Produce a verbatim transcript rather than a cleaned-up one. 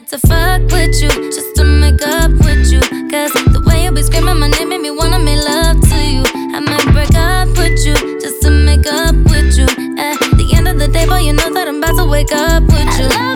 to fuck with you, just to make up with you. Cause the way you be screaming my name made me wanna make love to you. I might break up with you, just to make up with you. At the end of the day, boy, you know that I'm about to wake up with you.